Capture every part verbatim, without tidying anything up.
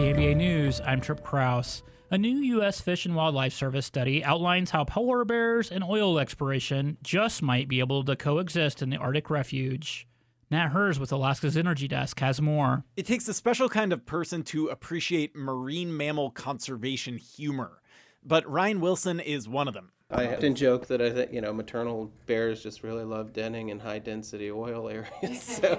K M B A News, I'm Trip Kraus. A new U S Fish and Wildlife Service study outlines how polar bears and oil exploration just might be able to coexist in the Arctic refuge. Nat Hers with Alaska's Energy Desk has more. It takes a special kind of person to appreciate marine mammal conservation humor, but Ryan Wilson is one of them. I often joke that I think, you know, maternal bears just really love denning in high-density oil areas.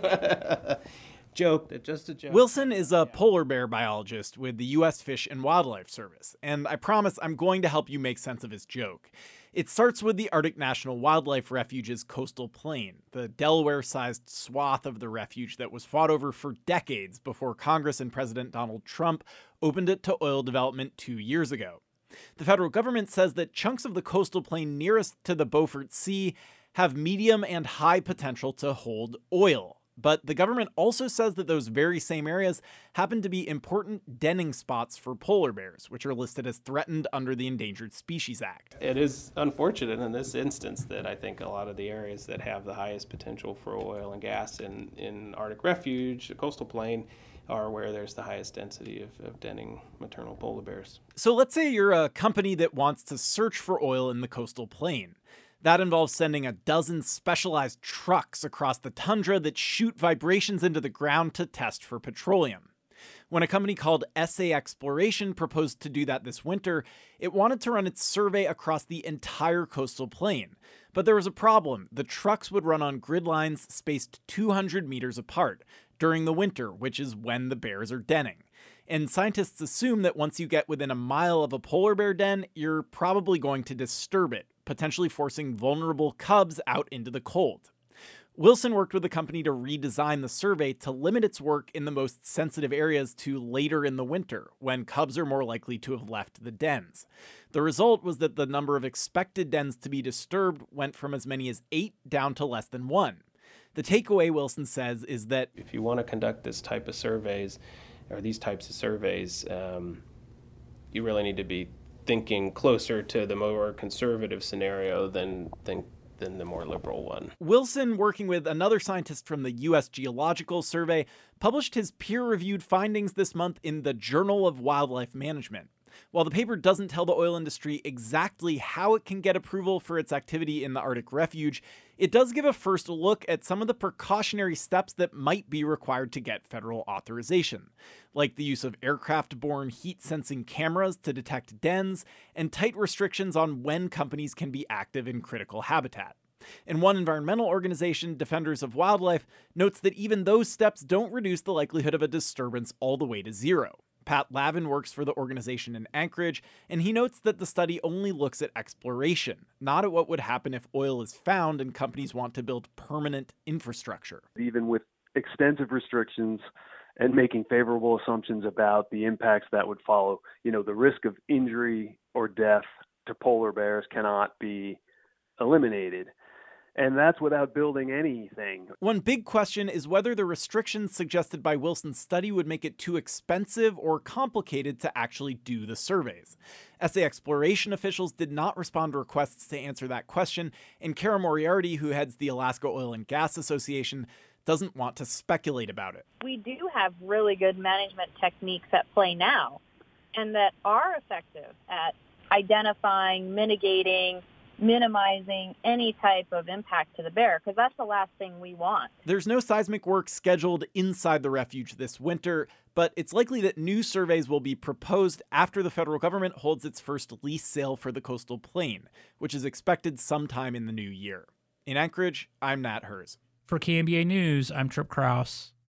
So, joke, just a joke. Wilson is a polar bear biologist with the U S Fish and Wildlife Service, and I promise I'm going to help you make sense of his joke. It starts with the Arctic National Wildlife Refuge's coastal plain, the Delaware-sized swath of the refuge that was fought over for decades before Congress and President Donald Trump opened it to oil development two years ago. The federal government says that chunks of the coastal plain nearest to the Beaufort Sea have medium and high potential to hold oil. But the government also says that those very same areas happen to be important denning spots for polar bears, which are listed as threatened under the Endangered Species Act. It is unfortunate in this instance that I think a lot of the areas that have the highest potential for oil and gas in, in Arctic refuge, the coastal plain, are where there's the highest density of, of denning maternal polar bears. So let's say you're a company that wants to search for oil in the coastal plain. That involves sending a dozen specialized trucks across the tundra that shoot vibrations into the ground to test for petroleum. When a company called S A Exploration proposed to do that this winter, it wanted to run its survey across the entire coastal plain. But there was a problem. The trucks would run on grid lines spaced two hundred meters apart during the winter, which is when the bears are denning. And scientists assume that once you get within a mile of a polar bear den, you're probably going to disturb it, potentially forcing vulnerable cubs out into the cold. Wilson worked with the company to redesign the survey to limit its work in the most sensitive areas to later in the winter, when cubs are more likely to have left the dens. The result was that the number of expected dens to be disturbed went from as many as eight down to less than one. The takeaway, Wilson says, is that if you want to conduct this type of surveys, or these types of surveys, um, you really need to be thinking closer to the more conservative scenario than than than the more liberal one. Wilson, working with another scientist from the U S Geological Survey, published his peer-reviewed findings this month in the Journal of Wildlife Management. While the paper doesn't tell the oil industry exactly how it can get approval for its activity in the Arctic refuge, it does give a first look at some of the precautionary steps that might be required to get federal authorization, like the use of aircraft-borne heat-sensing cameras to detect dens, and tight restrictions on when companies can be active in critical habitat. And one environmental organization, Defenders of Wildlife, notes that even those steps don't reduce the likelihood of a disturbance all the way to zero. Pat Lavin works for the organization in Anchorage, and he notes that the study only looks at exploration, not at what would happen if oil is found and companies want to build permanent infrastructure. Even with extensive restrictions and making favorable assumptions about the impacts that would follow, you know, the risk of injury or death to polar bears cannot be eliminated. And that's without building anything. One big question is whether the restrictions suggested by Wilson's study would make it too expensive or complicated to actually do the surveys. S A Exploration officials did not respond to requests to answer that question, and Kara Moriarty, who heads the Alaska Oil and Gas Association, doesn't want to speculate about it. We do have really good management techniques at play now, and that are effective at identifying, mitigating, minimizing any type of impact to the bear, because that's the last thing we want. There's no seismic work scheduled inside the refuge this winter, but it's likely that new surveys will be proposed after the federal government holds its first lease sale for the coastal plain, which is expected sometime in the new year. In Anchorage, I'm Nat Hers. For K M B A News, I'm Trip Kraus.